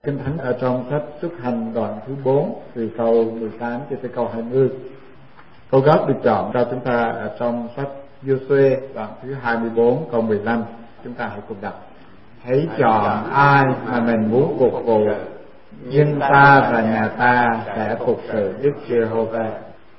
Kinh Thánh ở trong sách Xuất Hành đoạn thứ 4 từ câu 18 cho tới câu 20. Câu gốc được chọn cho chúng ta ở trong sách Giô-suê đoạn thứ 24 câu 15. Chúng ta hãy cùng đọc. Hãy chọn ai mà mình muốn phục vụ, nhưng ta và nhà ta sẽ phục sự Đức Giê-hô-va.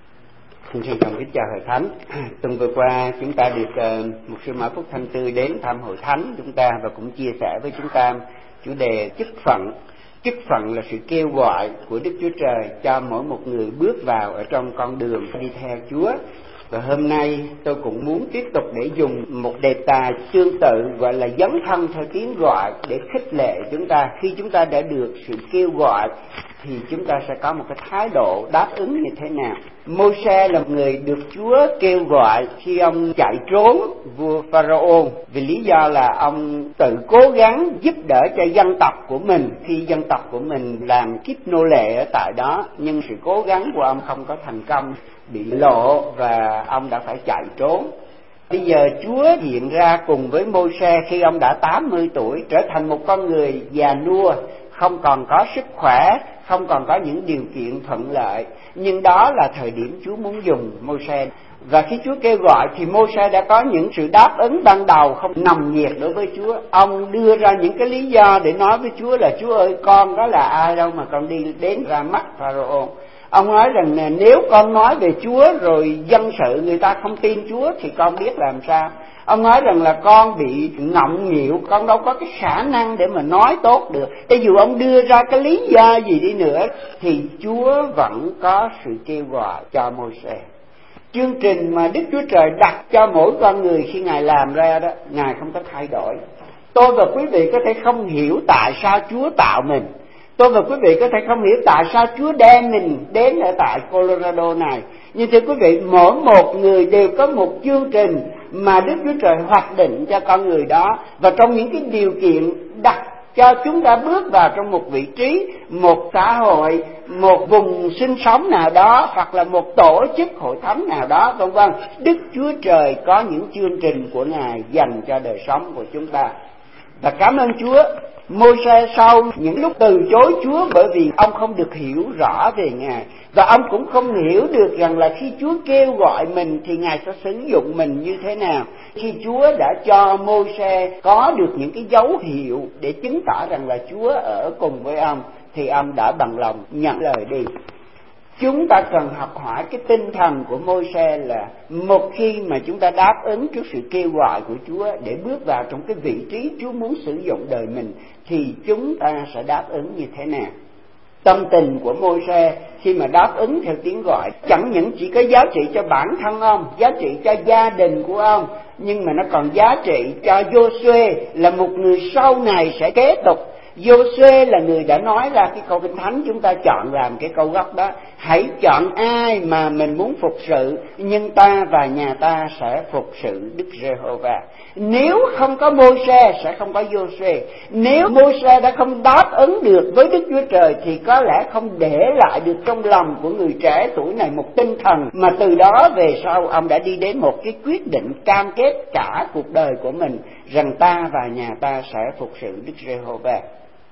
Xin trọng kính chào Hội Thánh. Tuần vừa qua chúng ta được một sư Mã Phúc Thanh Tươi đến thăm Hội Thánh chúng ta và cũng chia sẻ với chúng ta chủ đề chức phận. Chức phận là sự kêu gọi của Đức Chúa Trời cho mỗi một người bước vào ở trong con đường đi theo Chúa. Và hôm nay tôi cũng muốn tiếp tục để dùng một đề tài tương tự gọi là dấn thân theo tiếng gọi để khích lệ chúng ta. Khi chúng ta đã được sự kêu gọi thì chúng ta sẽ có một cái thái độ đáp ứng như thế nào. Môi-se là một người được Chúa kêu gọi khi ông chạy trốn vua Pharaoh, vì lý do là ông tự cố gắng giúp đỡ cho dân tộc của mình khi dân tộc của mình làm kiếp nô lệ ở tại đó, nhưng sự cố gắng của ông không có thành công, bị lộ và ông đã phải chạy trốn. Bây giờ Chúa hiện ra cùng với Môi-se khi ông đã 80 tuổi, trở thành một con người già nua, không còn có sức khỏe, không còn có những điều kiện thuận lợi, nhưng đó là thời điểm Chúa muốn dùng Môi-se. Và khi Chúa kêu gọi thì Môi-se đã có những sự đáp ứng ban đầu không nồng nhiệt đối với Chúa. Ông đưa ra những cái lý do để nói với Chúa là: Chúa ơi, con đó là ai đâu mà con đi đến ra mắt Pharaoh. Ông nói rằng nếu con nói về Chúa rồi dân sự người ta không tin Chúa thì con biết làm sao. Ông nói rằng là con bị ngọng nghịu, con đâu có cái khả năng để mà nói tốt được. Cho dù ông đưa ra cái lý do gì đi nữa thì Chúa vẫn có sự kêu gọi cho Môi-se. Chương trình mà Đức Chúa Trời đặt cho mỗi con người khi Ngài làm ra đó, Ngài không có thay đổi. Tôi và quý vị có thể không hiểu tại sao Chúa tạo mình. Tôi và quý vị có thể không hiểu tại sao Chúa đem mình đến ở tại Colorado này. Nhưng thưa quý vị, mỗi một người đều có một chương trình mà Đức Chúa Trời hoạch định cho con người đó. Và trong những cái điều kiện đặt cho chúng ta bước vào trong một vị trí, một xã hội, một vùng sinh sống nào đó, hoặc là một tổ chức hội thánh nào đó, vân vân. Đức Chúa Trời có những chương trình của Ngài dành cho đời sống của chúng ta. Và cảm ơn Chúa, Môi-se sau những lúc từ chối Chúa bởi vì ông không được hiểu rõ về Ngài, và ông cũng không hiểu được rằng là khi Chúa kêu gọi mình thì Ngài sẽ sử dụng mình như thế nào. Khi Chúa đã cho Môi-se có được những cái dấu hiệu để chứng tỏ rằng là Chúa ở cùng với ông, thì ông đã bằng lòng nhận lời đi. Chúng ta cần học hỏi cái tinh thần của Môi-se là một khi mà chúng ta đáp ứng trước sự kêu gọi của Chúa để bước vào trong cái vị trí Chúa muốn sử dụng đời mình, thì chúng ta sẽ đáp ứng như thế nào. Tâm tình của Môi-se khi mà đáp ứng theo tiếng gọi chẳng những chỉ có giá trị cho bản thân ông, giá trị cho gia đình của ông, nhưng mà nó còn giá trị cho Giô-suê là một người sau này sẽ kế tục. Giô-suê là người đã nói ra cái câu Kinh Thánh chúng ta chọn làm cái câu gốc đó: hãy chọn ai mà mình muốn phục sự, nhưng ta và nhà ta sẽ phục sự Đức Giê-hô-va. Nếu không có Môi-se sẽ không có Giô-suê. Nếu Môi-se đã không đáp ứng được với Đức Chúa Trời thì có lẽ không để lại được trong lòng của người trẻ tuổi này một tinh thần mà từ đó về sau ông đã đi đến một cái quyết định cam kết cả cuộc đời của mình rằng ta và nhà ta sẽ phục sự Đức Giê-hô-va.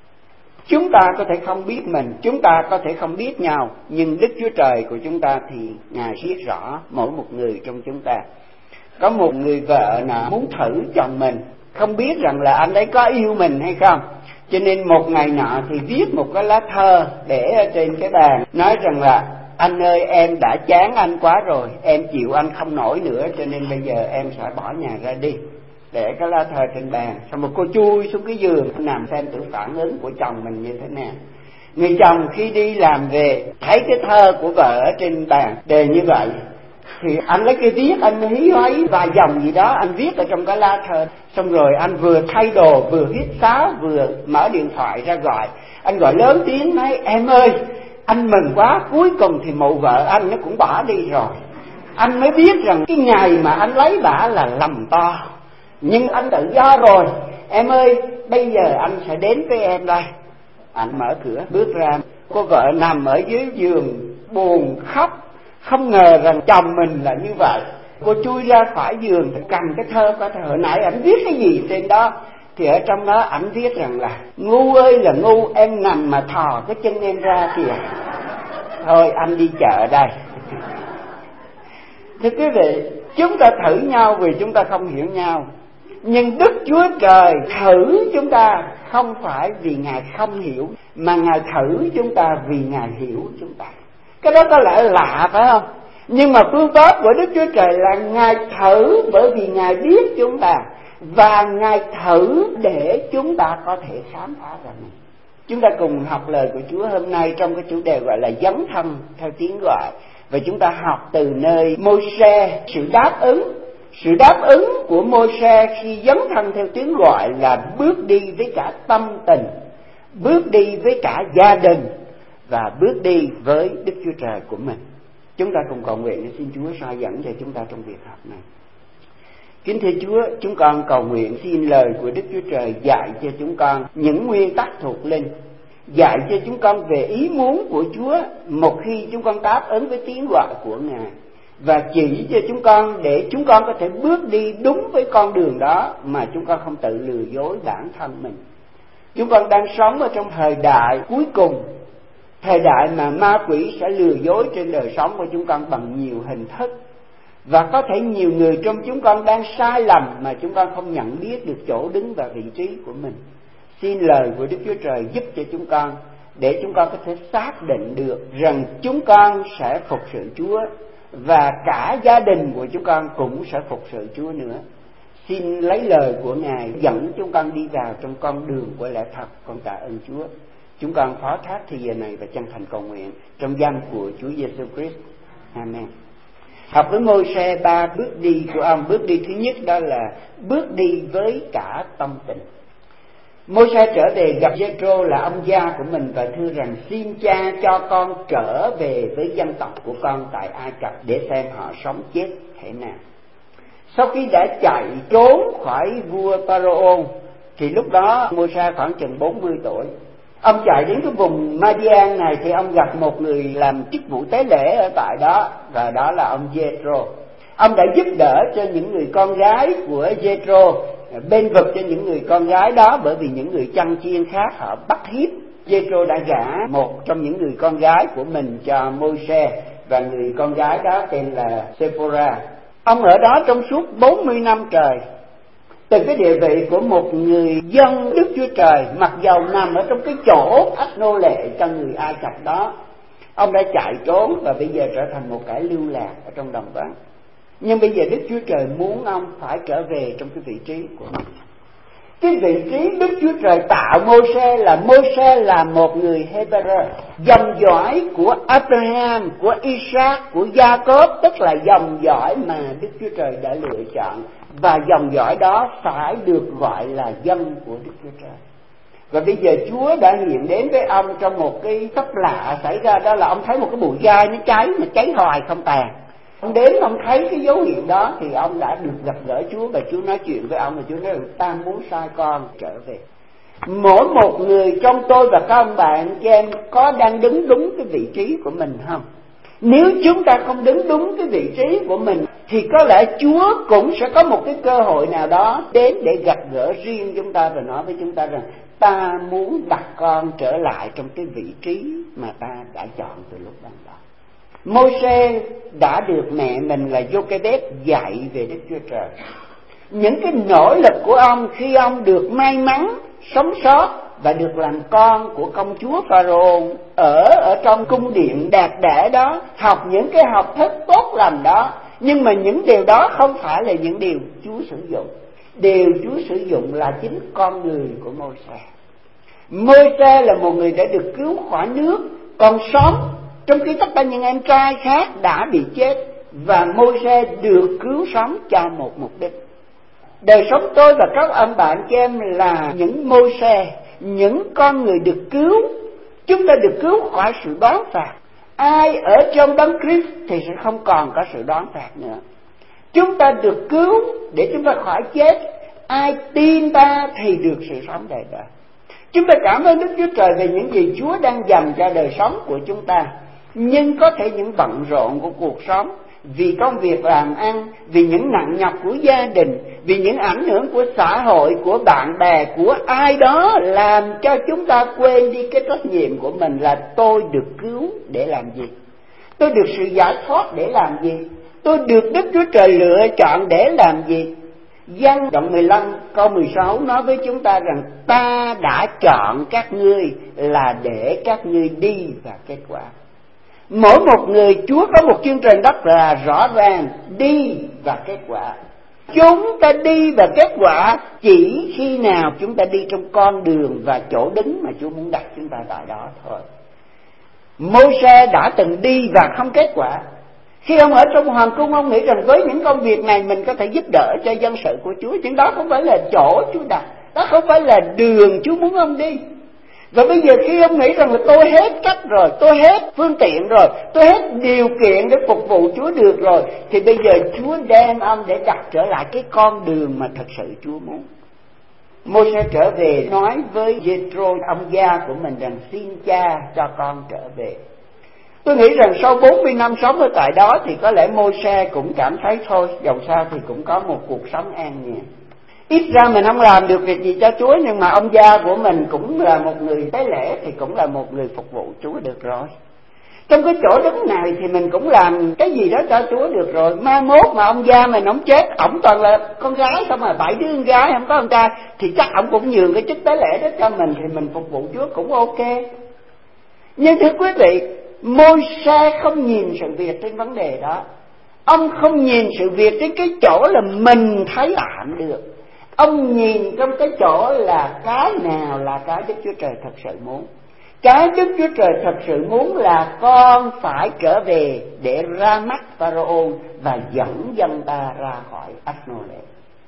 Chúng ta có thể không biết mình, chúng ta có thể không biết nhau, nhưng Đức Chúa Trời của chúng ta thì Ngài biết rõ mỗi một người trong chúng ta. Có một người vợ nào muốn thử chồng mình, không biết rằng là anh ấy có yêu mình hay không, cho nên một ngày nọ thì viết một cái lá thơ để ở trên cái bàn, nói rằng là: anh ơi, em đã chán anh quá rồi, em chịu anh không nổi nữa, cho nên bây giờ em sẽ bỏ nhà ra đi. Để cái lá thơ trên bàn, xong một cô chui xuống cái giường nằm xem thử phản ứng của chồng mình như thế nào. Người chồng khi đi làm về thấy cái thơ của vợ ở trên bàn đề như vậy thì anh lấy cái viết, anh hí hoáy vài dòng gì đó anh viết ở trong cái lá thơ. Xong rồi anh vừa thay đồ, vừa hít sáo, vừa mở điện thoại ra gọi. Anh gọi lớn tiếng nói: em ơi, anh mừng quá, cuối cùng thì mụ vợ anh nó cũng bỏ đi rồi. Anh mới biết rằng cái ngày mà anh lấy bả là lầm to, nhưng anh tự do rồi. Em ơi, bây giờ anh sẽ đến với em đây. Anh mở cửa bước ra, cô vợ nằm ở dưới giường buồn khóc, không ngờ rằng chồng mình là như vậy. Cô chui ra khỏi giường cầm cái thơ coi hồi nãy anh viết cái gì trên đó. thì ở trong đó ảnh viết rằng là ngu ơi là ngu, em nằm mà thò cái chân em ra kìa. Thôi anh đi chợ đây. Thưa quý vị, chúng ta thử nhau vì chúng ta không hiểu nhau. Nhưng Đức Chúa Trời thử chúng ta không phải vì Ngài không hiểu, mà Ngài thử chúng ta vì Ngài hiểu chúng ta. Cái đó có lẽ lạ phải không? Nhưng mà phương pháp của Đức Chúa Trời là Ngài thử bởi vì Ngài biết chúng ta, và Ngài thử để chúng ta có thể khám phá ra mình. Chúng ta cùng học lời của Chúa hôm nay trong cái chủ đề gọi là dấn thân theo tiếng gọi. Và chúng ta học từ nơi Môi-se, sự đáp ứng của Môi-se khi dấn thân theo tiếng gọi là bước đi với cả tâm tình, bước đi với cả gia đình, và bước đi với Đức Chúa Trời của mình. Chúng ta cùng cầu nguyện để xin Chúa soi dẫn cho chúng ta trong việc học này. Kính thưa Chúa, chúng con cầu nguyện xin lời của Đức Chúa Trời dạy cho chúng con những nguyên tắc thuộc linh, dạy cho chúng con về ý muốn của Chúa một khi chúng con đáp ứng với tiếng gọi của Ngài, và chỉ cho chúng con để chúng con có thể bước đi đúng với con đường đó mà chúng con không tự lừa dối bản thân mình. Chúng con đang sống ở trong thời đại cuối cùng, thời đại mà ma quỷ sẽ lừa dối trên đời sống của chúng con bằng nhiều hình thức. Và có thể nhiều người trong chúng con đang sai lầm mà chúng con không nhận biết được chỗ đứng và vị trí của mình. Xin lời của Đức Chúa Trời giúp cho chúng con, để chúng con có thể xác định được rằng chúng con sẽ phục sự Chúa, và cả gia đình của chúng con cũng sẽ phục sự Chúa nữa. Xin lấy lời của Ngài dẫn chúng con đi vào trong con đường của lẽ thật. Con tạ ơn Chúa. Chúng con phó thác thì giờ này và chân thành cầu nguyện trong danh của Chúa Giêsu Christ. Amen. Học với Môi-se 3 bước đi của ông. Bước đi thứ nhất đó là bước đi với cả tâm tình. Môi-se trở về gặp Giê-trô là ông gia của mình và thưa rằng: xin cha cho con trở về với dân tộc của con tại Ai Cập để xem họ sống chết thế nào. Sau khi đã chạy trốn khỏi vua Pharaoh thì lúc đó Môi-se khoảng chừng 40 tuổi. Ông chạy đến cái vùng Madian này thì ông gặp một người làm chức vụ tế lễ ở tại đó, và đó là ông Giê-trô. Ông đã giúp đỡ cho những người con gái của Giê-trô, bên vực cho những người con gái đó, bởi vì những người chăn chiên khác họ bắt hiếp. Giê-trô đã gả một trong những người con gái của mình cho Môi-se, và người con gái đó tên là Sephora. Ông ở đó trong suốt 40 năm trời, từ cái địa vị của một người dân Đức Chúa Trời, mặc dầu nằm ở trong cái chỗ ách nô lệ cho người Ai Cập đó. Ông đã chạy trốn và bây giờ trở thành một kẻ lưu lạc ở trong đồng vắng. Nhưng bây giờ Đức Chúa Trời muốn ông phải trở về trong cái vị trí của mình. Cái vị trí Đức Chúa Trời tạo Môi-se là một người Hebrew, dòng dõi của Abraham, của Isaac, của Jacob, tức là dòng dõi mà Đức Chúa Trời đã lựa chọn, và dòng dõi đó phải được gọi là dân của Đức Chúa Trời. Và bây giờ Chúa đã hiện đến với ông trong một cái phép lạ xảy ra, đó là ông thấy một cái bụi gai nó cháy mà cháy hoài không tàn. Ông đến ông thấy cái dấu hiệu đó thì ông đã được gặp gỡ Chúa, và Chúa nói chuyện với ông, và Chúa nói rằng: ta muốn sai con trở về. Mỗi một người trong tôi và các ông bạn chị em có đang đứng đúng cái vị trí của mình không? Nếu chúng ta không đứng đúng cái vị trí của mình thì có lẽ Chúa cũng sẽ có một cái cơ hội nào đó đến để gặp gỡ riêng chúng ta và nói với chúng ta rằng: ta muốn đặt con trở lại trong cái vị trí mà ta đã chọn từ lúc ban đầu. Môi-se đã được mẹ mình là Giô-kê-bét dạy về Đức Chúa Trời. Những cái nỗ lực của ông khi ông được may mắn sống sót và được làm con của công chúa Pharaoh ở trong cung điện đẹp đẽ đó, học những cái học thức tốt lành đó. Nhưng mà những điều đó không phải là những điều Chúa sử dụng. Điều Chúa sử dụng là chính con người của Môi-se. Môi-se là một người đã được cứu khỏi nước, còn sống, trong khi tất cả những em trai khác đã bị chết, và Môi-se được cứu sống cho một mục đích. Đời sống tôi và các ông bạn chị em là những Môi-se, những con người được cứu. Chúng ta được cứu khỏi sự đoán phạt. Ai ở trong Đấng Christ thì sẽ không còn có sự đoán phạt nữa. Chúng ta được cứu để chúng ta khỏi chết. Ai tin ta thì được sự sống đời đời. Chúng ta cảm ơn Đức Chúa Trời về những gì Chúa đang dành cho đời sống của chúng ta. Nhưng có thể những bận rộn của cuộc sống, vì công việc làm ăn, vì những nặng nhọc của gia đình, vì những ảnh hưởng của xã hội, của bạn bè, của ai đó, làm cho chúng ta quên đi cái trách nhiệm của mình là tôi được cứu để làm gì, tôi được sự giải thoát để làm gì, tôi được Đức Chúa Trời lựa chọn để làm gì. Giăng đoạn 15 câu 16 nói với chúng ta rằng ta đã chọn các ngươi là để các ngươi đi và kết quả. Mỗi một người Chúa có một chương trình rất là rõ ràng, đi và kết quả. Chúng ta đi và kết quả chỉ khi nào chúng ta đi trong con đường và chỗ đứng mà Chúa muốn đặt chúng ta tại đó thôi. Môi-se đã từng đi và không kết quả. Khi ông ở trong hoàng cung, ông nghĩ rằng với những công việc này mình có thể giúp đỡ cho dân sự của Chúa, nhưng đó không phải là chỗ Chúa đặt, đó không phải là đường Chúa muốn ông đi. Và bây giờ khi ông nghĩ rằng là tôi hết cách rồi, tôi hết phương tiện rồi, tôi hết điều kiện để phục vụ Chúa được rồi, thì bây giờ Chúa đem ông để đặt trở lại cái con đường mà thật sự Chúa muốn. Môi-se trở về nói với Giê-trô, ông gia của mình, rằng xin cha cho con trở về. Tôi nghĩ rằng sau 40 năm sống ở tại đó thì có lẽ Môi-se cũng cảm thấy thôi, dầu sao thì cũng có một cuộc sống an nhàn. Ít ra mình không làm được việc gì cho Chúa, nhưng mà ông gia của mình cũng là một người tế lễ, thì cũng là một người phục vụ Chúa được rồi. Trong cái chỗ đứng này thì mình cũng làm cái gì đó cho Chúa được rồi. Mai mốt mà ông gia mình ông chết, ổng toàn là con gái không, mà 7 đứa con gái không có con trai, thì chắc ổng cũng nhường cái chức tế lễ đó cho mình, thì mình phục vụ Chúa cũng ok. Nhưng thưa quý vị, Môi-se không nhìn sự việc trên vấn đề đó. Ông không nhìn sự việc trên cái chỗ là mình thấy làm được. Ông nhìn trong cái chỗ là cái nào là cái Đức Chúa Trời thật sự muốn. Cái Đức Chúa Trời thật sự muốn là con phải trở về để ra mắt Pharaoh và dẫn dân ta ra khỏi Ách-nô-lê.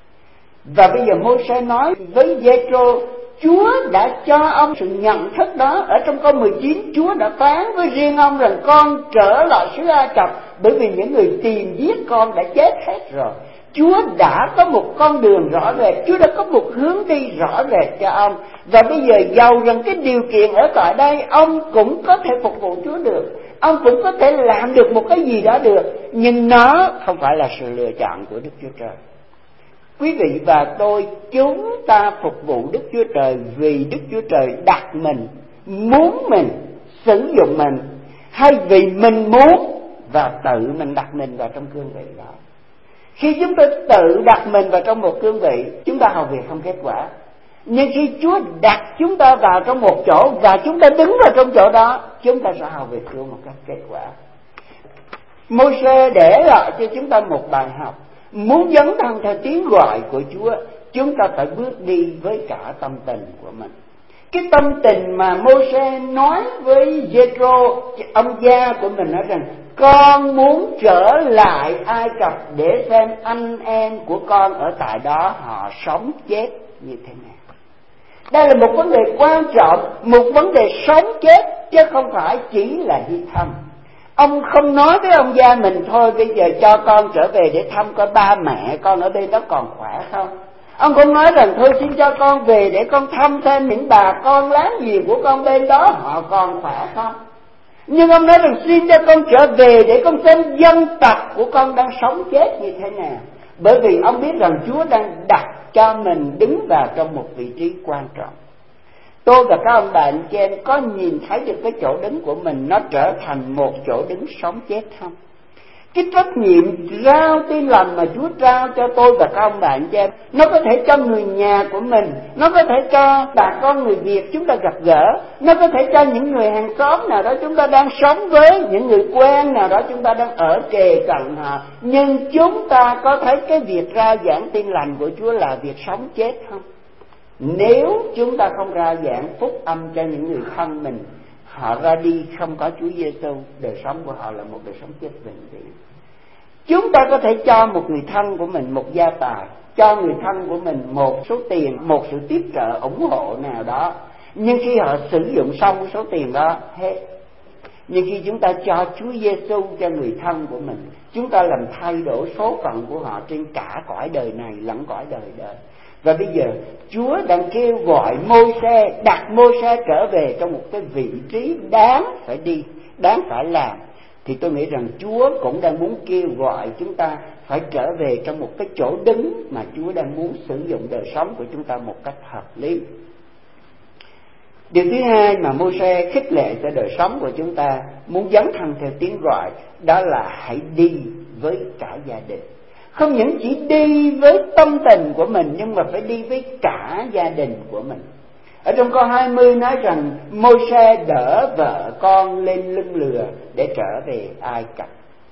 Và bây giờ Môi-se nói với Giê-trô, Chúa đã cho ông sự nhận thức đó. Ở trong câu 19, Chúa đã phán với riêng ông rằng con trở lại xứ Ai Cập, bởi vì những người tìm giết con đã chết hết rồi. Chúa đã có một con đường rõ rệt, Chúa đã có một hướng đi rõ rệt cho ông. Và bây giờ dầu rằng cái điều kiện ở tại đây ông cũng có thể phục vụ Chúa được, ông cũng có thể làm được một cái gì đó được, nhưng nó không phải là sự lựa chọn của Đức Chúa Trời. Quý vị và tôi, chúng ta phục vụ Đức Chúa Trời vì Đức Chúa Trời đặt mình, muốn mình, sử dụng mình, hay vì mình muốn và tự mình đặt mình vào trong cương vị đó. Khi chúng ta tự đặt mình vào trong một cương vị, chúng ta hầu việc không kết quả. Nhưng khi Chúa đặt chúng ta vào trong một chỗ và chúng ta đứng vào trong chỗ đó, chúng ta sẽ hầu việc Chúa một cách kết quả. Môi-se để lại cho chúng ta một bài học. Muốn dấn thân theo tiếng gọi của Chúa, chúng ta phải bước đi với cả tâm tình của mình. Cái tâm tình mà Môi-se nói với Giê-trô, ông gia của mình, nói rằng con muốn trở lại Ai Cập để xem anh em của con ở tại đó họ sống chết như thế nào. Đây là một vấn đề quan trọng, một vấn đề sống chết, chứ không phải chỉ là đi thăm. Ông không nói với ông gia mình thôi, bây giờ cho con trở về để thăm coi ba mẹ con ở bên đó còn khỏe không. Ông không nói rằng thôi xin cho con về để con thăm xem những bà con láng giềng của con bên đó họ còn khỏe không. Nhưng ông nói rằng xin cho con trở về để con xem dân tộc của con đang sống chết như thế nào. Bởi vì ông biết rằng Chúa đang đặt cho mình đứng vào trong một vị trí quan trọng. Tôi và các ông bạn chị em có nhìn thấy được cái chỗ đứng của mình nó trở thành một chỗ đứng sống chết không? Cái trách nhiệm rao tin lành mà Chúa trao cho tôi và các ông bạn chị em, nó có thể cho người nhà của mình, nó có thể cho bà con người Việt chúng ta gặp gỡ, nó có thể cho những người hàng xóm nào đó chúng ta đang sống với, những người quen nào đó chúng ta đang ở kề cận họ. Nhưng chúng ta có thấy cái việc rao giảng tin lành của Chúa là việc sống chết không? Nếu chúng ta không rao giảng phúc âm cho những người thân mình, họ ra đi không có Chúa Giêsu, đời sống của họ là một đời sống chết vĩnh viễn. Chúng ta có thể cho một người thân của mình một gia tài, cho người thân của mình một số tiền, một sự tiếp trợ ủng hộ nào đó, nhưng khi họ sử dụng xong số tiền đó hết. Nhưng khi chúng ta cho Chúa Giêsu cho người thân của mình, chúng ta làm thay đổi số phận của họ trên cả cõi đời này lẫn cõi đời đời. Và bây giờ Chúa đang kêu gọi Môi-se, đặt Môi-se trở về trong một cái vị trí đáng phải đi, đáng phải làm. thì tôi nghĩ rằng Chúa cũng đang muốn kêu gọi chúng ta phải trở về trong một cái chỗ đứng mà Chúa đang muốn sử dụng đời sống của chúng ta một cách hợp lý. Điều thứ hai mà Môi-se khích lệ cho đời sống của chúng ta muốn dấn thân theo tiếng gọi, đó là hãy đi với cả gia đình. Không những chỉ đi với tâm tình của mình, nhưng mà phải đi với cả gia đình của mình. Ở trong câu 20 nói rằng Môi-se đỡ vợ con lên lưng lừa để trở về Ai Cập.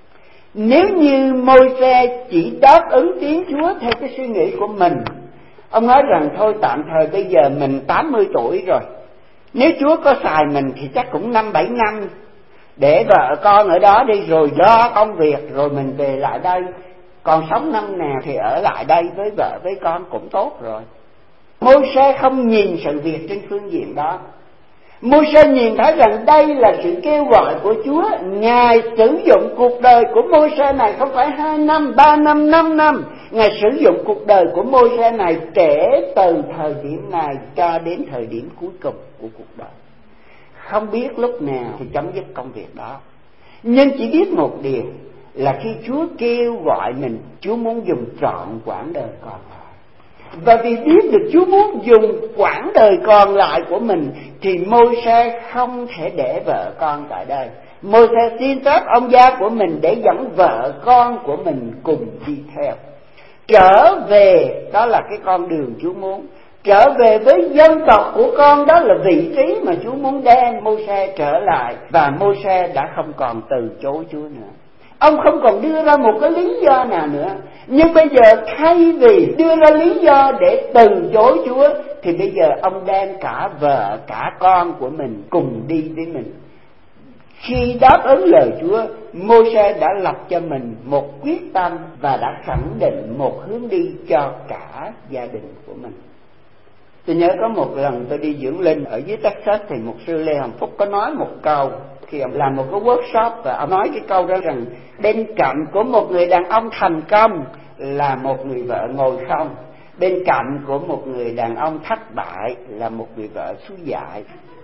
Nếu như Môi-se chỉ đáp ứng tiếng Chúa theo cái suy nghĩ của mình, ông nói rằng thôi tạm thời bây giờ mình 80 tuổi rồi, nếu Chúa có xài mình thì chắc cũng 5-7 năm, để vợ con ở đó đi rồi lo công việc rồi mình về lại đây, còn sống năm nào thì ở lại đây với vợ với con cũng tốt rồi. Môi-se không nhìn sự việc trên phương diện đó. Môi-se nhìn thấy rằng đây là sự kêu gọi của Chúa. Ngài sử dụng cuộc đời của Môi-se này không phải 2 năm, 3 năm, 5 năm. Ngài sử dụng cuộc đời của Môi-se này kể từ thời điểm này cho đến thời điểm cuối cùng của cuộc đời. Không biết lúc nào thì chấm dứt công việc đó, nhưng chỉ biết một điều là khi Chúa kêu gọi mình, Chúa muốn dùng trọn quãng đời còn lại. Và vì biết được Chúa muốn dùng quãng đời còn lại của mình, thì Môi-se không thể để vợ con tại đây. Môi-se xin phép ông gia của mình để dẫn vợ con của mình cùng đi theo. Trở về, đó là cái con đường Chúa muốn. Trở về với dân tộc của con, đó là vị trí mà Chúa muốn đem Môi-se trở lại. Và Môi-se đã không còn từ chối Chúa nữa. Ông không còn đưa ra một cái lý do nào nữa. Nhưng bây giờ thay vì đưa ra lý do để từ chối Chúa, thì bây giờ ông đem cả vợ cả con của mình cùng đi với mình. Khi đáp ứng lời Chúa, Môi-se đã lập cho mình một quyết tâm và đã khẳng định một hướng đi cho cả gia đình của mình. Tôi nhớ có một lần tôi đi dưỡng linh ở dưới Texas, thì mục sư Lê Hồng Phúc có nói một câu khi ông làm một cái workshop, và ông nói cái câu đó rằng bên cạnh của một người đàn ông thành công là một người vợ ngồi không, bên cạnh của một người đàn ông thất bại là một người vợ suy dại.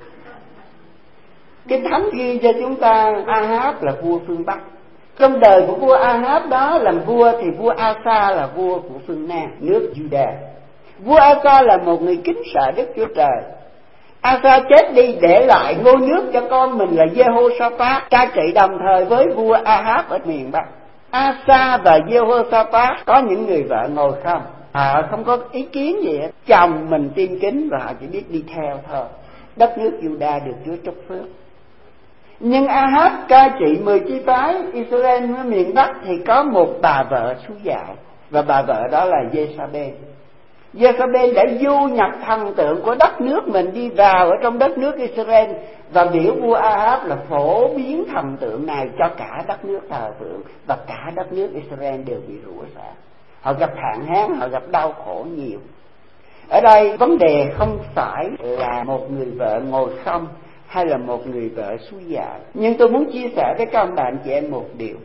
Kinh Thánh ghi cho chúng ta Ahab là vua phương Bắc. Trong đời của vua Ahab đó làm vua, thì vua Asa là vua của phương Nam, nước Judah. Vua Asa là một người kính sợ Đức Chúa Trời. Asa chết đi để lại ngôi nước cho con mình là Jehoshaphat cai trị đồng thời với vua Ahab ở miền Bắc. Asa và Jehoshaphat có những người vợ ngồi không, họ không có ý kiến gì hết. Chồng mình tin kính và họ chỉ biết đi theo thôi. Đất nước Judah được Chúa chúc phước. Nhưng Ahab cai trị 10 chi phái Israel ở miền Bắc thì có một bà vợ xú dại, và bà vợ đó là Jezabel. Jezabel đã du nhập thần tượng của đất nước mình đi vào ở trong đất nước Israel, và biểu vua Ahab là phổ biến thần tượng này cho cả đất nước thờ phượng, và cả đất nước Israel đều bị rủa xả. Họ gặp hạn hán, họ gặp đau khổ nhiều. Ở đây vấn đề không phải là một người vợ ngồi không hay là một người vợ suy dại, nhưng tôi muốn chia sẻ với các ông bạn chị em một điều.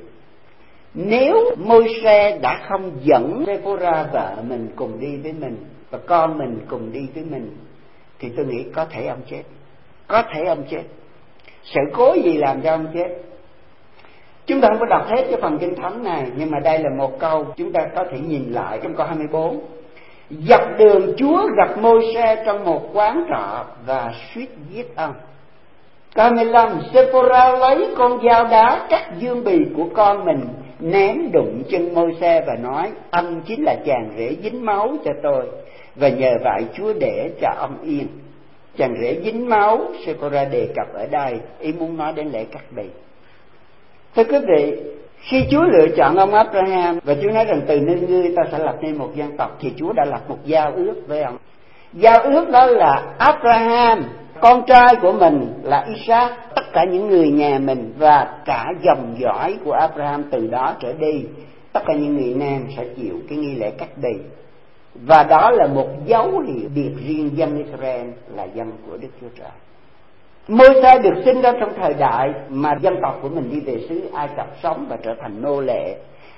Nếu Môi-se đã không dẫn Sê-phô-ra vợ mình cùng đi với mình và con mình cùng đi với mình, thì tôi nghĩ có thể ông chết. Có thể ông chết. Sự cố gì làm cho ông chết? Chúng ta không có đọc hết cái phần Kinh Thánh này, nhưng mà đây là một câu chúng ta có thể nhìn lại trong câu 24. Dọc đường Chúa gặp Môi-se trong một quán trọ và suýt giết ông. Câu 25, Sê-phô-ra lấy con dao đá cắt dương bì của con mình, ném đụng chân Môi-se và nói: ông chính là chàng rể dính máu cho tôi, và nhờ vậy Chúa để cho ông yên. Chàng rể dính máu Sê-phô-ra đề cập ở đây, ý muốn nói đến lễ cắt bì. Thưa quý vị, khi Chúa lựa chọn ông Abraham và Chúa nói rằng từ nơi ngươi ta sẽ lập nên một dân tộc, thì Chúa đã lập một giao ước với ông. Giao ước đó là Abraham, con trai của mình là Isaac, tất cả những người nhà mình và cả dòng dõi của Abraham từ đó trở đi, tất cả những người nam sẽ chịu cái nghi lễ cắt bì. Và đó là một dấu hiệu biệt riêng dân Israel là dân của Đức Chúa Trời. Môi-se được sinh ra trong thời đại mà dân tộc của mình đi về xứ Ai Cập sống và trở thành nô lệ.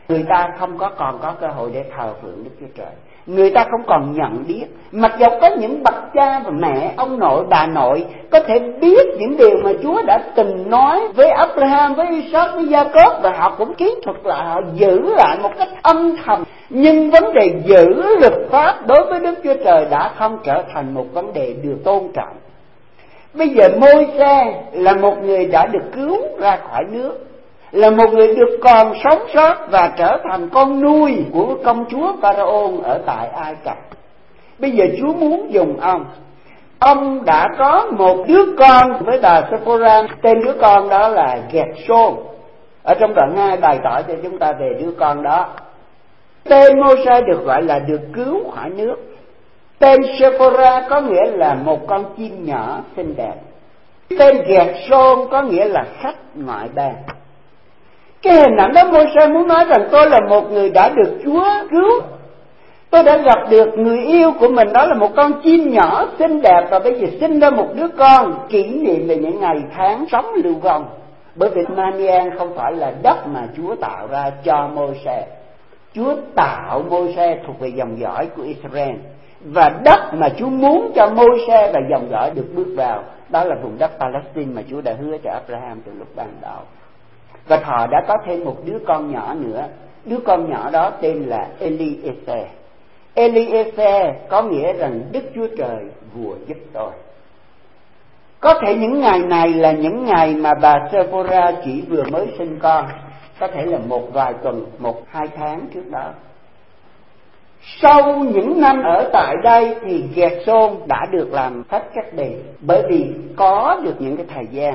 người ta không còn có cơ hội để thờ phượng Đức Chúa Trời. Người ta không còn nhận biết. Mặc dầu có những bậc cha và mẹ, ông nội, bà nội có thể biết những điều mà Chúa đã từng nói với Abraham, với Isaac, với Jacob, và họ cũng kỹ thuật lại, họ giữ lại một cách âm thầm. Nhưng vấn đề giữ luật pháp đối với Đức Chúa Trời đã không trở thành một vấn đề được tôn trọng. Bây giờ Môi-se là một người đã được cứu ra khỏi nước, là một người được còn sống sót và trở thành con nuôi của công chúa Pharaoh ở tại Ai Cập. Bây giờ Chúa muốn dùng ông. Ông đã có một đứa con với bà Sephora, tên đứa con đó là Gershom. Ở trong đoạn 2 bày tỏ cho chúng ta về đứa con đó. Tên Môi-se được gọi là được cứu khỏi nước. Tên Sephora có nghĩa là một con chim nhỏ xinh đẹp. Tên Gershom có nghĩa là khách ngoại bang. Cái hình ảnh đó Môi-se muốn nói rằng tôi là một người đã được Chúa cứu. Tôi đã gặp được người yêu của mình, đó là một con chim nhỏ xinh đẹp, và bây giờ sinh ra một đứa con, kỷ niệm về những ngày tháng sống lưu vong. Bởi vì Manian không phải là đất mà Chúa tạo ra cho Môi-se. Chúa tạo Môi-se thuộc về dòng dõi của Israel, và đất mà Chúa muốn cho Môi-se và dòng dõi được bước vào, đó là vùng đất Palestine mà Chúa đã hứa cho Abraham từ lúc ban đầu. Và họ đã có thêm một đứa con nhỏ nữa. Đứa con nhỏ đó tên là Eliezer. Eliezer có nghĩa rằng Đức Chúa Trời vùa giúp tôi. Có thể những ngày này là những ngày mà bà Sephora chỉ vừa mới sinh con, có thể là một vài tuần, 1-2 tháng trước đó. Sau những năm ở tại đây thì Gershom đã được làm phách cách bì, bởi vì có được những cái thời gian.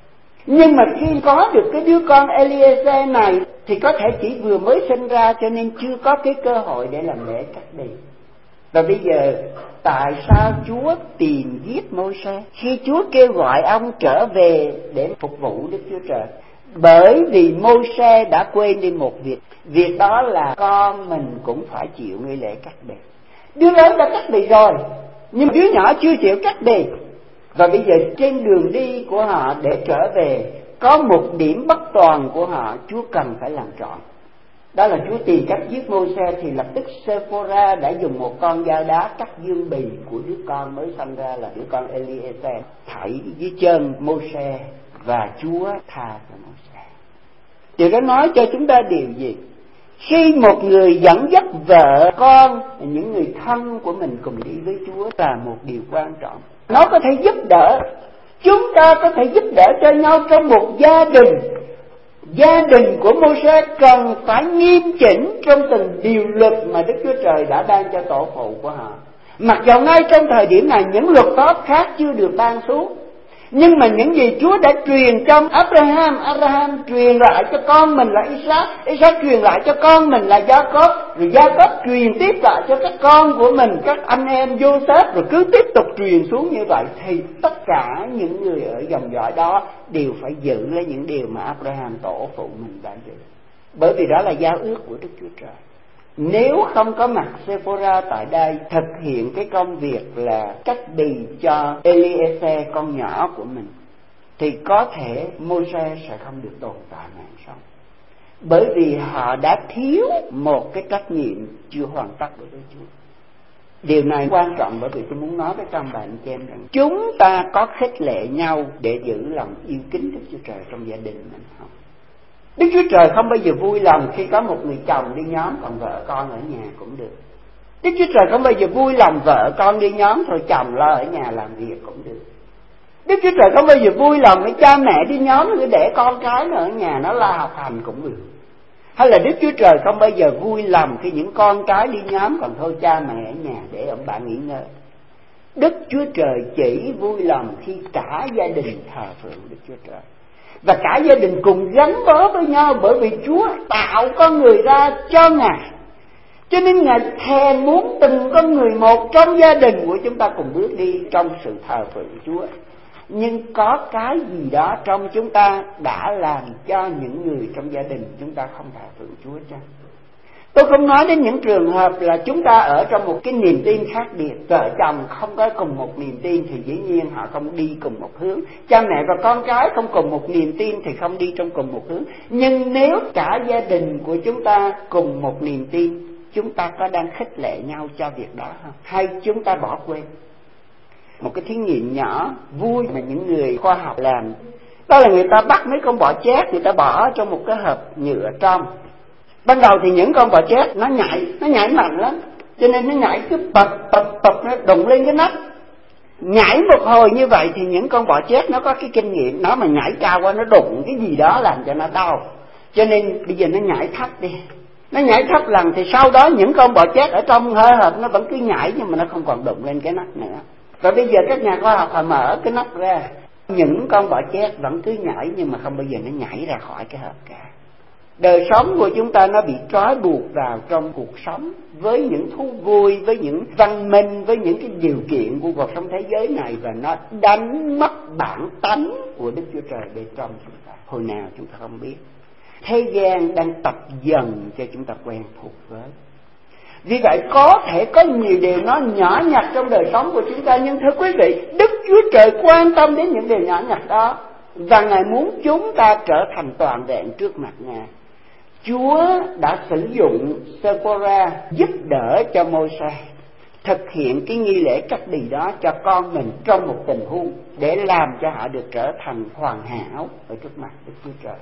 Nhưng mà khi có được cái đứa con Eliezer này thì có thể chỉ vừa mới sinh ra, cho nên chưa có cái cơ hội để làm lễ cắt bì. Và bây giờ tại sao Chúa tìm giết Môi-se khi Chúa kêu gọi ông trở về để phục vụ Đức Chúa Trời? Bởi vì Môi-se đã quên đi một việc. Việc đó là con mình cũng phải chịu nghi lễ cắt bì. Đứa lớn đã cắt bì rồi, nhưng đứa nhỏ chưa chịu cắt bì. Và bây giờ trên đường đi của họ để trở về, có một điểm bất toàn của họ Chúa cần phải làm trọn. Đó là Chúa tìm cách giết Môi-se, thì lập tức Sephora đã dùng một con dao đá cắt dương bì của đứa con mới sanh ra là đứa con Eliezer, thảy dưới chân Môi-se, và Chúa tha cho Môi-se. Điều đó nói cho chúng ta điều gì? Khi một người dẫn dắt vợ con, những người thân của mình cùng đi với Chúa là một điều quan trọng. Nó có thể giúp đỡ. Chúng ta có thể giúp đỡ cho nhau trong một gia đình. Gia đình của Môi-se cần phải nghiêm chỉnh trong từng điều luật mà Đức Chúa Trời đã ban cho tổ phụ của họ. Mặc dầu ngay trong thời điểm này những luật pháp khác chưa được ban xuống, nhưng mà những gì Chúa đã truyền cho Abraham truyền lại cho con mình là Isaac, Isaac truyền lại cho con mình là Jacob, rồi Jacob truyền tiếp lại cho các con của mình, các anh em Joseph, rồi cứ tiếp tục truyền xuống như vậy, thì tất cả những người ở dòng dõi đó đều phải giữ lấy những điều mà Abraham tổ phụ mình đã giữ. Bởi vì đó là giao ước của Đức Chúa Trời. Nếu không có mặt Sephora tại đây thực hiện cái công việc là cắt bì cho Eliezer con nhỏ của mình, thì có thể Môi-se sẽ không được tồn tại mạng sống. Bởi vì họ đã thiếu một cái trách nhiệm chưa hoàn tất đối với Chúa. Điều này quan trọng, bởi vì tôi muốn nói với các bạn chị em rằng chúng ta có khích lệ nhau để giữ lòng yêu kính Đức Chúa Trời trong gia đình mình không? Đức Chúa Trời không bao giờ vui lòng khi có một người chồng đi nhóm còn vợ con ở nhà cũng được. Đức Chúa Trời không bao giờ vui lòng vợ con đi nhóm thôi chồng lo ở nhà làm việc cũng được. Đức Chúa Trời không bao giờ vui lòng với cha mẹ đi nhóm rồi để con cái nó ở nhà nó lo học hành cũng được. Hay là Đức Chúa Trời không bao giờ vui lòng khi những con cái đi nhóm còn thôi cha mẹ ở nhà để ông bà nghỉ ngơi. Đức Chúa Trời chỉ vui lòng khi cả gia đình thờ phượng Đức Chúa Trời, và cả gia đình cùng gắn bó với nhau, bởi vì Chúa tạo con người ra cho Ngài. Cho nên Ngài thèm muốn từng con người một trong gia đình của chúng ta cùng bước đi trong sự thờ phượng Chúa. Nhưng có cái gì đó trong chúng ta đã làm cho những người trong gia đình chúng ta không thờ phượng Chúa chăng? Tôi không nói đến những trường hợp là chúng ta ở trong một cái niềm tin khác biệt, vợ chồng không có cùng một niềm tin thì dĩ nhiên họ không đi cùng một hướng. Cha mẹ và con cái không cùng một niềm tin thì không đi trong cùng một hướng. Nhưng nếu cả gia đình của chúng ta cùng một niềm tin, chúng ta có đang khích lệ nhau cho việc đó không? Hay chúng ta bỏ quên? Một cái thí nghiệm nhỏ vui mà những người khoa học làm, đó là người ta bắt mấy con bọ chét, người ta bỏ trong một cái hộp nhựa trong. Ban đầu thì những con bọ chét nó nhảy mạnh lắm, cho nên nó nhảy cứ bập nó đụng lên cái nắp. Nhảy một hồi như vậy thì những con bọ chét nó có cái kinh nghiệm, nó mà nhảy cao qua nó đụng cái gì đó làm cho nó đau, cho nên bây giờ nó nhảy thấp đi. Nó nhảy thấp lần thì sau đó những con bọ chét ở trong hơi hộp nó vẫn cứ nhảy, nhưng mà nó không còn đụng lên cái nắp nữa. Và bây giờ các nhà khoa học họ mở cái nắp ra, những con bọ chét vẫn cứ nhảy nhưng mà không bao giờ nó nhảy ra khỏi cái hộp cả. Đời sống của chúng ta nó bị trói buộc vào trong cuộc sống với những thú vui, với những văn minh, với những cái điều kiện của cuộc sống thế giới này, và nó đánh mất bản tánh của Đức Chúa Trời bên trong chúng ta. Hồi nào chúng ta không biết. Thế gian đang tập dần cho chúng ta quen thuộc với. Vì vậy có thể có nhiều điều nó nhỏ nhặt trong đời sống của chúng ta, nhưng thưa quý vị, Đức Chúa Trời quan tâm đến những điều nhỏ nhặt đó, và Ngài muốn chúng ta trở thành toàn vẹn trước mặt Ngài. Chúa đã sử dụng Sephora giúp đỡ cho Môi-se thực hiện cái nghi lễ cắt bì đó cho con mình trong một tình huống để làm cho họ được trở thành hoàn hảo ở trước mặt Đức Chúa Trời.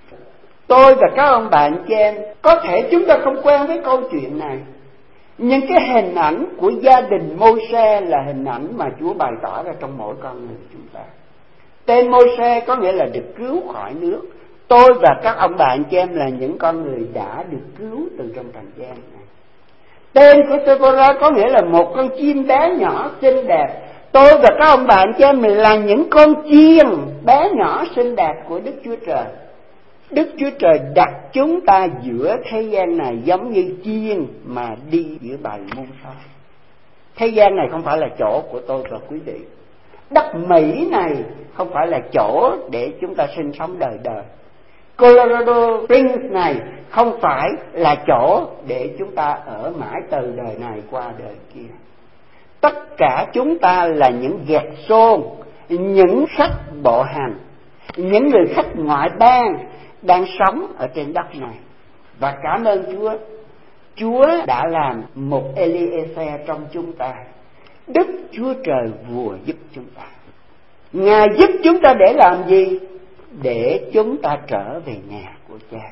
Tôi và các ông bạn chị em, có thể chúng ta không quen với câu chuyện này, nhưng cái hình ảnh của gia đình Môi-se là hình ảnh mà Chúa bày tỏ ra trong mỗi con người chúng ta. Tên Môi-se có nghĩa là được cứu khỏi nước. Tôi và các ông bạn chị em là những con người đã được cứu từ trong trần gian này. Tên của Sephora có nghĩa là một con chim bé nhỏ xinh đẹp. Tôi và các ông bạn chị em là những con chiên bé nhỏ xinh đẹp của Đức Chúa Trời. Đức Chúa Trời đặt chúng ta giữa thế gian này giống như chiên mà đi giữa bầy muôn sói. Thế gian này không phải là chỗ của tôi và quý vị. Đất Mỹ này không phải là chỗ để chúng ta sinh sống đời đời. Colorado Springs này không phải là chỗ để chúng ta ở mãi từ đời này qua đời kia. Tất cả chúng ta là những ghẹt xôn, những khách bộ hành, những người khách ngoại bang đang sống ở trên đất này. Và cảm ơn Chúa, Chúa đã làm một Eliezer trong chúng ta. Đức Chúa Trời vừa giúp chúng ta. Ngài giúp chúng ta để làm gì? Để chúng ta trở về nhà của Cha.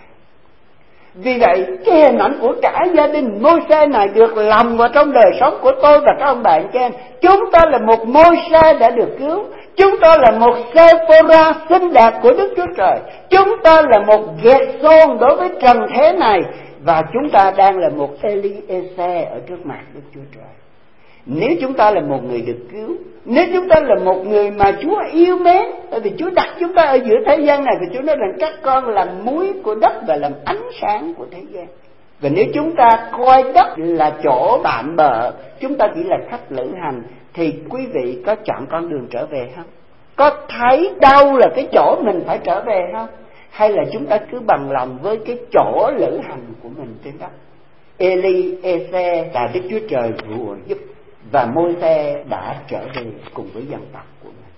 Vì vậy cái hình ảnh của cả gia đình Môi-se này được lồng vào trong đời sống của tôi và các ông bạn chị em. Chúng ta là một Môi-se đã được cứu. Chúng ta là một Sephora xinh đẹp của Đức Chúa Trời. Chúng ta là một Gethson đối với trần thế này. Và chúng ta đang là một Eliezer ở trước mặt Đức Chúa Trời. Nếu chúng ta là một người được cứu, nếu chúng ta là một người mà Chúa yêu mến, tại vì Chúa đặt chúng ta ở giữa thế gian này, thì Chúa nói rằng các con làm muối của đất và làm ánh sáng của thế gian. Và nếu chúng ta coi đất là chỗ tạm bợ, chúng ta chỉ là khách lữ hành, thì quý vị có chọn con đường trở về không? Có thấy đâu là cái chỗ mình phải trở về không? Hay là chúng ta cứ bằng lòng với cái chỗ lữ hành của mình trên đất? Eliezer là Đức Chúa Trời vừa giúp, và Môi-se đã trở về cùng với dân tộc của mình.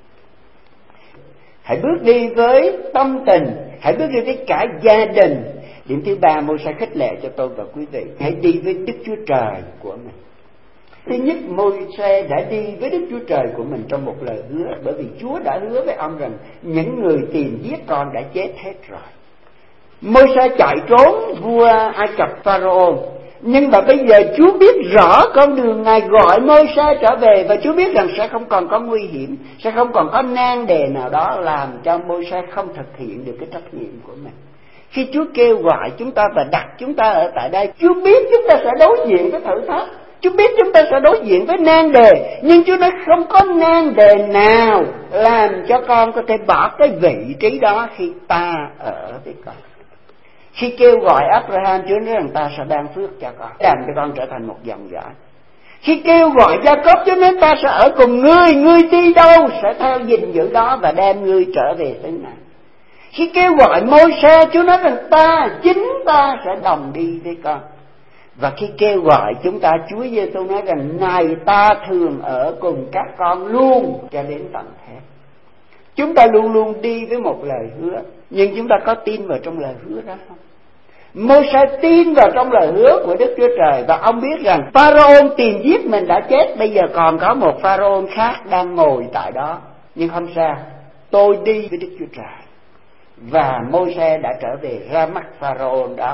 Hãy bước đi với tâm tình, hãy bước đi với cả gia đình. Điểm thứ ba, Môi-se khích lệ cho tôi và quý vị, hãy đi với Đức Chúa Trời của mình. Thứ nhất, Môi-se đã đi với Đức Chúa Trời của mình trong một lời hứa, bởi vì Chúa đã hứa với ông rằng những người tìm giết con đã chết hết rồi. Môi-se chạy trốn vua Ai Cập Pharaoh, nhưng mà bây giờ Chúa biết rõ con đường Ngài gọi Môi-se trở về, và Chúa biết rằng sẽ không còn có nguy hiểm, sẽ không còn có nan đề nào đó làm cho Môi-se không thực hiện được cái trách nhiệm của mình. Khi Chúa kêu gọi chúng ta và đặt chúng ta ở tại đây, Chúa biết chúng ta sẽ đối diện với thử thách, Chúa biết chúng ta sẽ đối diện với nan đề, nhưng Chúa nói không có nan đề nào làm cho con có thể bỏ cái vị trí đó khi ta ở với con. Khi kêu gọi Abraham, Chúa nói rằng ta sẽ ban phước cho con, làm cho con trở thành một dòng dõi. Khi kêu gọi Gia-cốp, Chúa nói ta sẽ ở cùng ngươi, ngươi đi đâu sẽ theo gìn giữ đó và đem ngươi trở về xứ này. Khi kêu gọi Môi-se, Chúa nói rằng chính ta sẽ đồng đi với con. Và khi kêu gọi chúng ta, Chúa Giêsu nói rằng này ta thường ở cùng các con luôn cho đến tận thế. Chúng ta luôn luôn đi với một lời hứa, nhưng chúng ta có tin vào trong lời hứa đó không? Môi-se tin vào trong lời hứa của Đức Chúa Trời, và ông biết rằng Pharaoh tìm giết mình đã chết, bây giờ còn có một Pharaoh khác đang ngồi tại đó. Nhưng không sao, tôi đi với Đức Chúa Trời. Và Môi-se đã trở về ra mắt Pharaoh đó.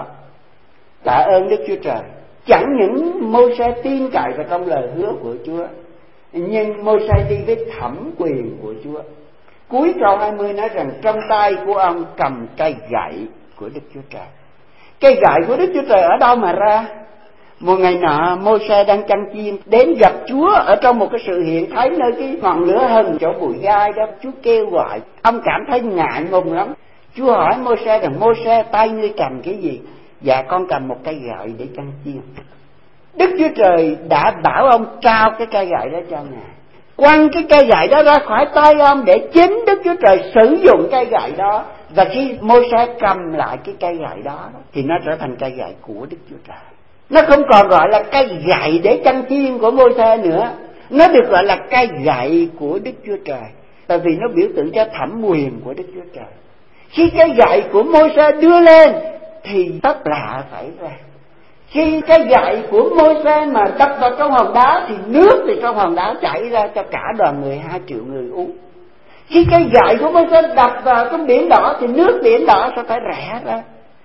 Tạ ơn Đức Chúa Trời. Chẳng những Môi-se tin cậy vào trong lời hứa của Chúa, nhưng Môi-se đi với thẩm quyền của Chúa. Cuối câu 20 nói rằng trong tay của ông cầm cây gậy của Đức Chúa Trời. Cây gậy của Đức Chúa Trời ở đâu mà ra? Một ngày nọ Môi-se đang chăn chiên, đến gặp Chúa ở trong một cái sự hiện thấy nơi cái ngọn lửa hừng chỗ bụi gai đó. Chúa kêu gọi, ông cảm thấy ngại ngùng lắm. Chúa hỏi Môi-se rằng Môi-se, tay ngươi cầm cái gì? Dạ con cầm một cây gậy để chăn chiên. Đức Chúa Trời đã bảo ông trao cái cây gậy đó cho Ngài, quăng cái cây gậy đó ra khỏi tay ông để chính Đức Chúa Trời sử dụng cây gậy đó. Và khi Môi-se cầm lại cái cây gậy đó thì nó trở thành cây gậy của Đức Chúa Trời. Nó không còn gọi là cây gậy để chăn chiên của Môi-se nữa, nó được gọi là cây gậy của Đức Chúa Trời, tại vì nó biểu tượng cho thẩm quyền của Đức Chúa Trời. Khi cây gậy của Môi-se đưa lên thì tất lạ xảy ra. Khi cái gậy của Môi-se mà đập vào trong hòn đá thì nước từ trong hòn đá chảy ra cho cả đoàn người 2 triệu người uống. Khi cái gậy của Môi-se đập vào trong biển đỏ thì nước biển đỏ sẽ phải rẽ ra.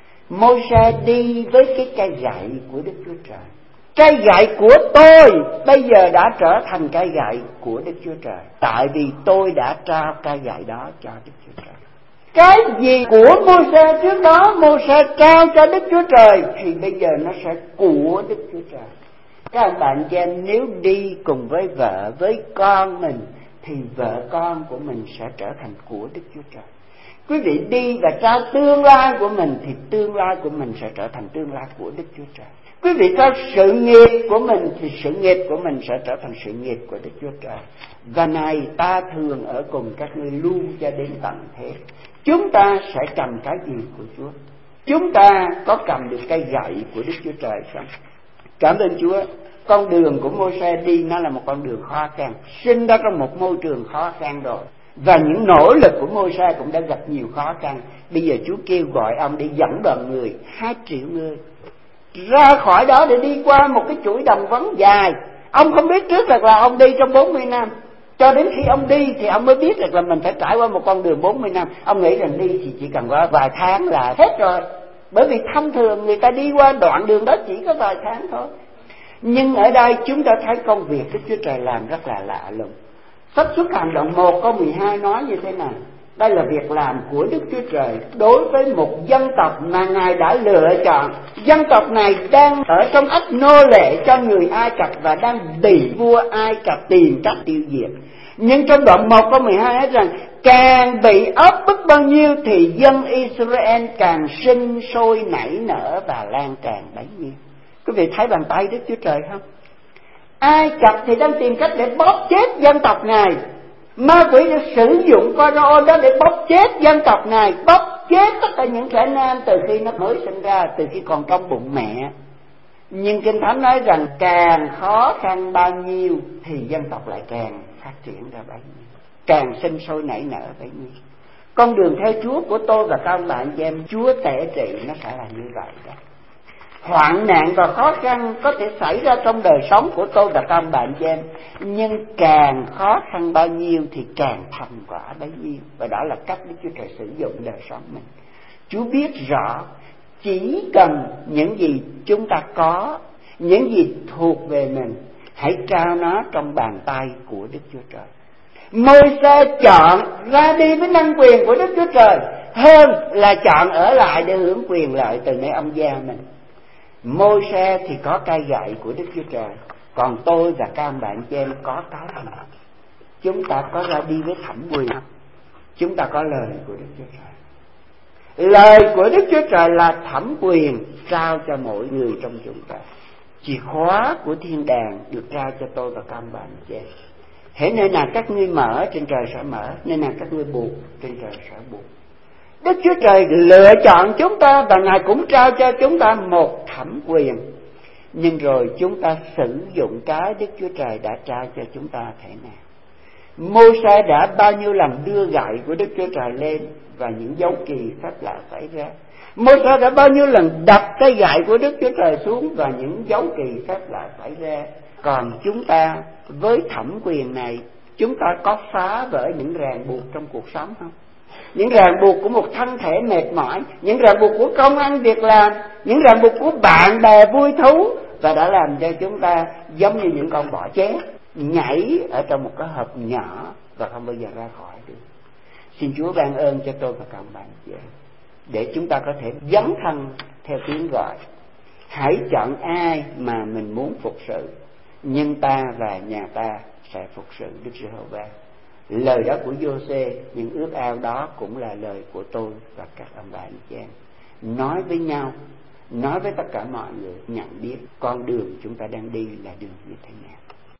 Môi-se đi với cái cây gậy của Đức Chúa Trời. Cây gậy của tôi bây giờ đã trở thành cây gậy của Đức Chúa Trời, tại vì tôi đã trao cây gậy đó cho Đức Chúa Trời. Cái gì của Môi-se trước đó Môi-se trao cho Đức Chúa Trời thì bây giờ nó sẽ của Đức Chúa Trời. Các bạn chị em, nếu đi cùng với vợ, với con mình thì vợ con của mình sẽ trở thành của Đức Chúa Trời. Quý vị đi và trao tương lai của mình thì tương lai của mình sẽ trở thành tương lai của Đức Chúa Trời. Quý vị trao sự nghiệp của mình thì sự nghiệp của mình sẽ trở thành sự nghiệp của Đức Chúa Trời. Và này ta thường ở cùng các ngươi luôn cho đến tận thế. Chúng ta sẽ cầm cái gì của Chúa? Chúng ta có cầm được cây gậy của Đức Chúa Trời không? Cảm ơn Chúa. Con đường của Môi-se đi nó là một con đường khó khăn, sinh ra trong một môi trường khó khăn rồi. Và những nỗ lực của Môi-se cũng đã gặp nhiều khó khăn. Bây giờ Chúa kêu gọi ông đi dẫn đoàn người 2 triệu người ra khỏi đó để đi qua một cái chuỗi đồng vắng dài. Ông không biết trước được là ông đi trong 40 năm. Cho đến khi ông đi thì ông mới biết được là mình phải trải qua một con đường 40 năm. Ông nghĩ rằng đi thì chỉ cần qua vài tháng là hết rồi. Bởi vì thông thường người ta đi qua đoạn đường đó chỉ có vài tháng thôi. Nhưng ở đây chúng ta thấy công việc Đức Chúa Trời làm rất là lạ lùng. Sách Xuất Hành đoạn 1 câu 12 nói như thế này: đây là việc làm của Đức Chúa Trời đối với một dân tộc mà Ngài đã lựa chọn. Dân tộc này đang ở trong ách nô lệ cho người Ai Cập và đang bị vua Ai Cập tìm cách tiêu diệt. Nhưng trong đoạn 1 câu 12 nói rằng càng bị áp bức bao nhiêu thì dân Israel càng sinh sôi nảy nở và lan tràn bấy nhiêu. Quý vị thấy bàn tay Đức Chúa Trời không? Ai Cập thì đang tìm cách để bóp chết dân tộc này. Ma quỷ đã sử dụng Pharaoh đó để bóp chết dân tộc này, bóp chết tất cả những trẻ nam từ khi nó mới sinh ra, từ khi còn trong bụng mẹ. Nhưng Kinh Thánh nói rằng càng khó khăn bao nhiêu thì dân tộc lại càng phát triển ra bấy nhiêu, càng sinh sôi nảy nở bấy nhiêu. Con đường theo Chúa của tôi và các ông bạn chị em, Chúa tể trị nó sẽ là như vậy đó. Hoạn nạn và khó khăn có thể xảy ra trong đời sống của tôi và các bạn chị em, nhưng càng khó khăn bao nhiêu thì càng thành quả bấy nhiêu. Và đó là cách Đức Chúa Trời sử dụng đời sống mình. Chúa biết rõ chỉ cần những gì chúng ta có, những gì thuộc về mình, hãy trao nó trong bàn tay của Đức Chúa Trời. Môi-se chọn ra đi với năng quyền của Đức Chúa Trời hơn là chọn ở lại để hưởng quyền lợi từ nơi ông gia mình. Môi-se thì có cây gậy của Đức Chúa Trời, còn tôi và các bạn chị em có cái gì? Chúng ta có ra đi với thẩm quyền, chúng ta có lời của Đức Chúa Trời. Lời của Đức Chúa Trời là thẩm quyền trao cho mỗi người trong chúng ta. Chìa khóa của thiên đàng được trao cho tôi và các bạn chị em. Hễ nơi nào các ngươi mở, trên trời sẽ mở; nơi nào các ngươi buộc, trên trời sẽ buộc. Đức Chúa Trời lựa chọn chúng ta và Ngài cũng trao cho chúng ta một thẩm quyền. nhưng rồi chúng ta sử dụng cái Đức Chúa Trời đã trao cho chúng ta thế nào. Mô-se đã bao nhiêu lần đưa gậy của Đức Chúa Trời lên và những dấu kỳ phép lạ xảy ra. Mô-se đã bao nhiêu lần đập cái gậy của Đức Chúa Trời xuống và những dấu kỳ phép lạ xảy ra. Còn chúng ta với thẩm quyền này, chúng ta có phá vỡ những ràng buộc trong cuộc sống không? Những ràng buộc của một thân thể mệt mỏi, những ràng buộc của công ăn việc làm, những ràng buộc của bạn bè vui thú, và đã làm cho chúng ta giống như những con bọ chết nhảy ở trong một cái hộp nhỏ và không bao giờ ra khỏi được. Xin Chúa ban ơn cho tôi và các bạn chị, để chúng ta có thể dấn thân theo tiếng gọi. Hãy chọn ai mà mình muốn phục sự, nhưng ta và nhà ta sẽ phục sự Đức Giê-hô-va. Lời đó của Giô-xê, những ước ao đó cũng là lời của tôi và các ông bà anh chị em. Nói với nhau, nói với tất cả mọi người nhận biết con đường chúng ta đang đi là đường như thế nào.